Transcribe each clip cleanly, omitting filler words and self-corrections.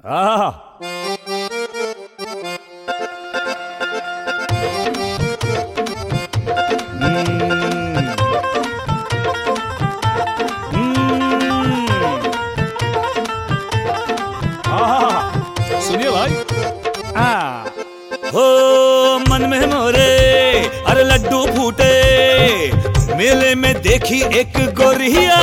आहा सुनिए भाई। हो मन में मोरे अरे लड्डू फूटे, मेले में देखी एक गोरिया।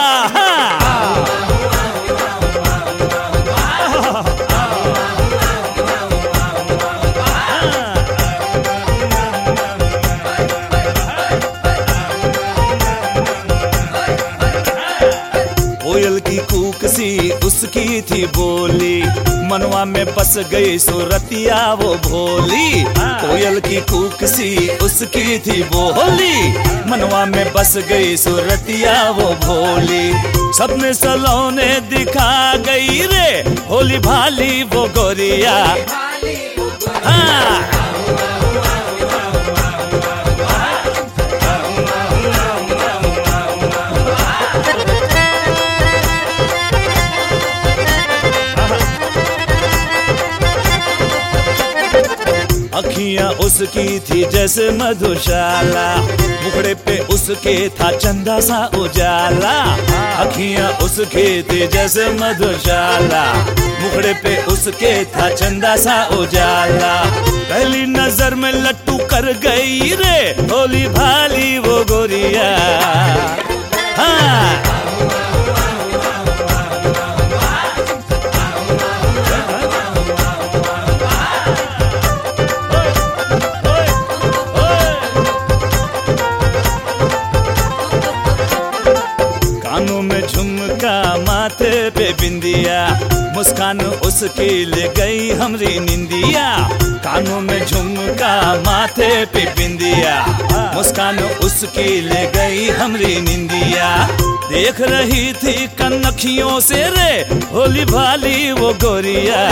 कोयल की कूक सी उसकी थी बोली, मनवा में बस गई सूरतिया वो भोली। कोयल की कूक सी उसकी थी बोली, मनवा में बस गई सूरतिया वो भोली। सपने सलोने दिखा गई रे भोली भाली वो गोरिया। हाँ अखियां उसकी थी जैसे मधुशाला, मुखड़े पे उसके था चंदा सा उजाला। अखियां उसकी थी जैसे मधुशाला, मुखड़े पे उसके था चंदा सा उजाला। पहली नजर में लट्टू कर गई रे भोली भाली वो गोरिया। हाँ कानों में झुमका माथे पे बिंदिया, मुस्कान उसकी ले गई हमरी निंदिया। कानों में झुमका माथे पे बिंदिया, मुस्कान उसकी ले गई हमरी निंदिया। देख रही थी कनखियों से रे भोली भाली वो गोरिया।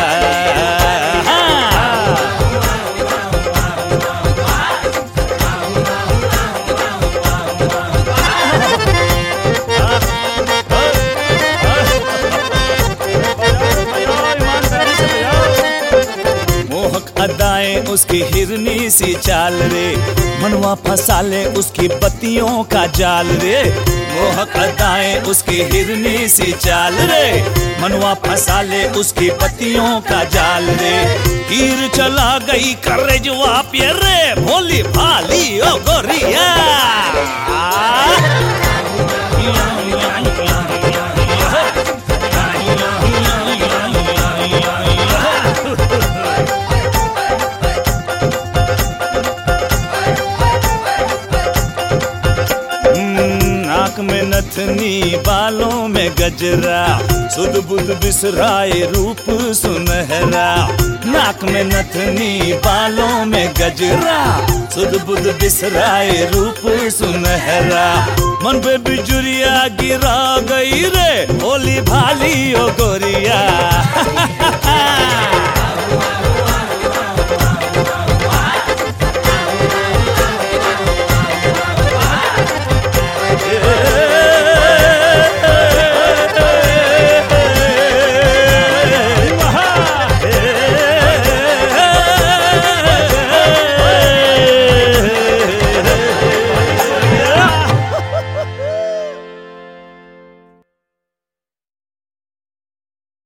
अदाएं उसकी हिरनी सी चाल रे, मनवा फंसा ले उसकी बत्तियों का जाल रे। मोहक अदाएं उसकी हिरनी सी चाल रे, मनवा फंसा ले उसकी बत्तियों का जाल रे। तीर चला गई करेजवा पे रे भोली भाली ओ गोरिया। नाक में नथनी बालों में गजरा, सुध बुध बिसराए रूप सुनहरा। नाक में नथनी बालों में गजरा, सुध बुध बिसराए रूप सुनहरा। मन पे बिजुरिया गिरा गई रे भोली भाली ओ गोरिया।